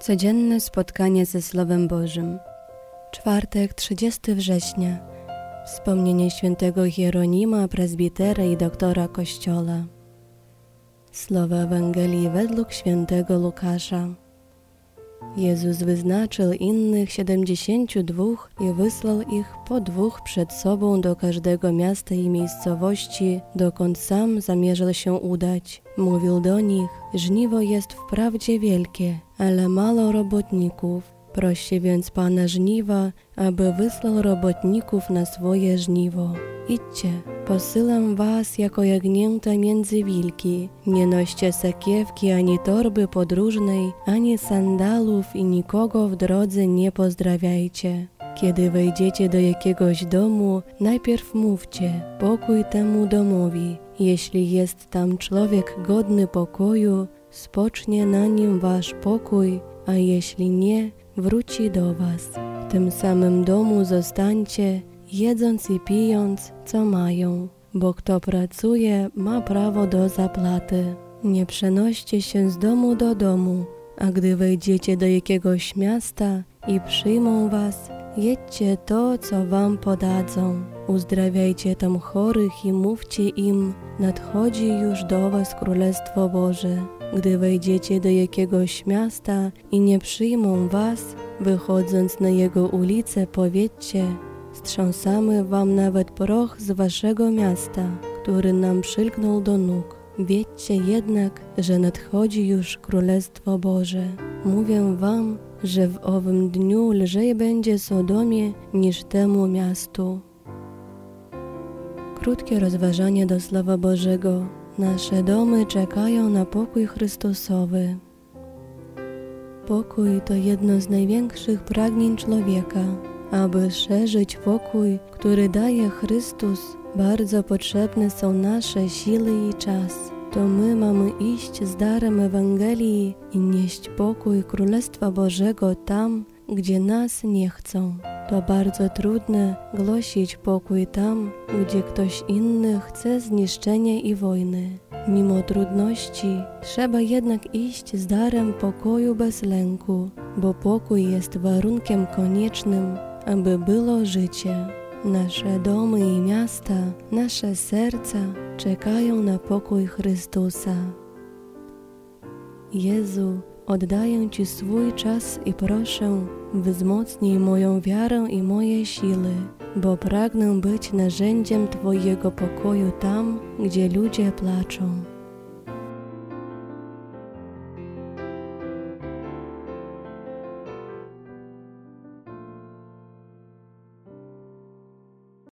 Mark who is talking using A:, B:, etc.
A: Codzienne spotkanie ze Słowem Bożym. Czwartek, 30 września. Wspomnienie świętego Hieronima, prezbitera i doktora Kościoła. Słowa Ewangelii według świętego Łukasza. Jezus wyznaczył innych 72 i wysłał ich po 2 przed sobą do każdego miasta i miejscowości, dokąd sam zamierzał się udać. Mówił do nich: żniwo jest wprawdzie wielkie, ale mało robotników. Proście więc Pana żniwa, aby wysłał robotników na swoje żniwo. Idźcie, posyłam was jako jagnięta między wilki. Nie noście sakiewki, ani torby podróżnej, ani sandałów i nikogo w drodze nie pozdrawiajcie. Kiedy wejdziecie do jakiegoś domu, najpierw mówcie: pokój temu domowi. Jeśli jest tam człowiek godny pokoju, spocznie na nim wasz pokój, a jeśli nie, wróci do was. W tym samym domu zostańcie, jedząc i pijąc, co mają, bo kto pracuje, ma prawo do zapłaty. Nie przenoście się z domu do domu, a gdy wejdziecie do jakiegoś miasta i przyjmą was, jedźcie to, co wam podadzą. Uzdrawiajcie tam chorych i mówcie im: nadchodzi już do was Królestwo Boże. Gdy wejdziecie do jakiegoś miasta i nie przyjmą was, wychodząc na jego ulicę, powiedzcie: strząsamy wam nawet proch z waszego miasta, który nam przylgnął do nóg. Wiedzcie jednak, że nadchodzi już Królestwo Boże. Mówię wam, że w owym dniu lżej będzie Sodomie niż temu miastu. Krótkie rozważanie do Słowa Bożego. Nasze domy czekają na pokój Chrystusowy. Pokój to jedno z największych pragnień człowieka. Aby szerzyć pokój, który daje Chrystus, bardzo potrzebne są nasze siły i czas. To my mamy iść z darem Ewangelii i nieść pokój Królestwa Bożego tam, gdzie nas nie chcą. To bardzo trudne głosić pokój tam, gdzie ktoś inny chce zniszczenia i wojny. Mimo trudności trzeba jednak iść z darem pokoju bez lęku, bo pokój jest warunkiem koniecznym, aby było życie. Nasze domy i miasta, nasze serca czekają na pokój Chrystusa. Jezu, oddaję Ci swój czas i proszę, wzmocnij moją wiarę i moje siły, bo pragnę być narzędziem Twojego pokoju tam, gdzie ludzie placzą.